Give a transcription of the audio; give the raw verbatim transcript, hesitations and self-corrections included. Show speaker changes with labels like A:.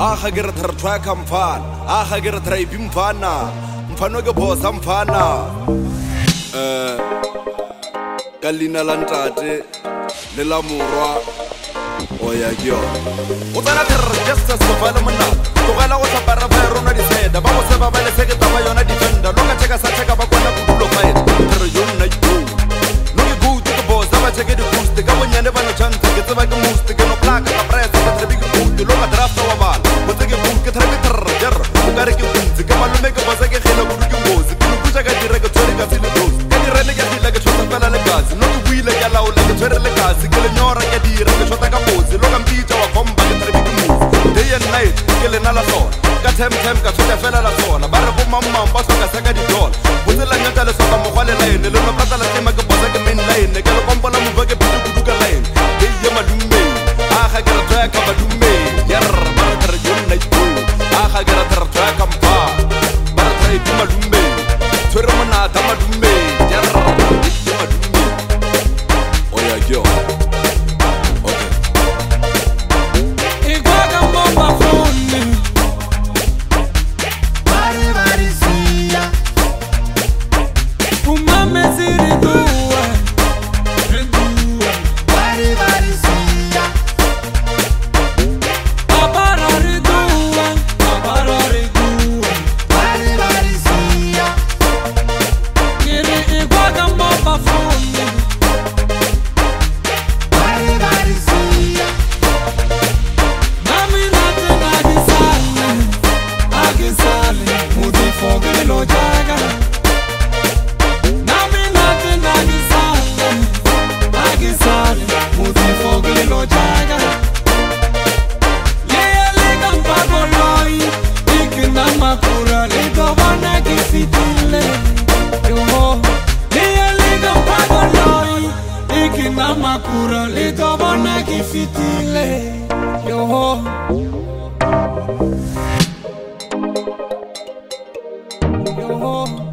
A: Aha gira thar thwa kamfan aha gira thrai bimfana mfano ke bosa mfana eh kalina lantate le la morwa oya kyo o tsana thar justice go fala monna to gala go tsapara ba rona di seda ba go se ba ba le seke taba yona defender lo ka cheka sa cheka ba kona go lo fight thar yona go no ke go to bosa ba cheke di boost ka bonyane ba no chanta ke tsaba ke most ke no plaka ka press ka trebi ke go lo ka draft wa ba ke bu ke thare ke tar jar o ka re ke buntse ka malume ke bosa ke khela go ke ngozi ke no buja ka dire ke tsore ka sile dos ke dire le ke hila ke tshota fela le gas no ke buile ke laola ke tsore le gas ke le nyora ke dire ke tshota ka bozi lo ka mpitsa wa komba ke thare ke move day and night ke le nala sona ka tem tem ka tshota fela la sona ba re bo mamma ba tsoka sa ka di doll botse la nyata le soka mo khwale line le no plata la tema ke bosa ke main line ke le kompola mo ke pitu kudu ka line ke ye malume a ga ke re ka malume yer I get a track and bar, but I try to malume. Turmana, Tamadume, Yarra, Madume. Oh, yeah, yo. Okay. Iguaga mama phone. Bari bari siya. Umame siri dua. Dua. Bari bari siya. Abara dua. Makura le dobona ki fitile yo yo